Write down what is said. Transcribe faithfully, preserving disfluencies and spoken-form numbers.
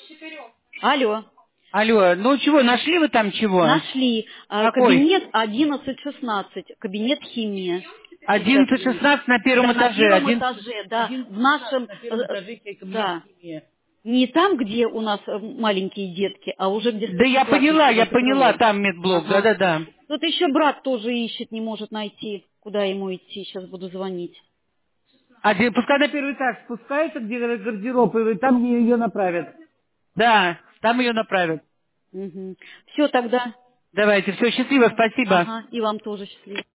Алло. Алло, ну чего, нашли вы там чего? Нашли. А, Какой? Кабинет одиннадцать шестнадцать. Кабинет химии. Сейчас. одиннадцать шестнадцать на первом Да, на этаже. первом Один... этаже, да. В нашем... На первом э, этаже кабинет Да. химии. Не там, где у нас э, маленькие детки, а уже где Да я старшеклассники поняла, я идут за поняла, крылом. там медблок, Ага. да-да-да. Тут еще брат тоже ищет, не может найти, куда ему идти. Сейчас буду звонить. А где, пускай на первый этаж спускается, где гардероб, и там ее направят. Да, там ее направят. Угу. Все тогда. Давайте, все, счастливо, спасибо. Ага, и вам тоже счастливо.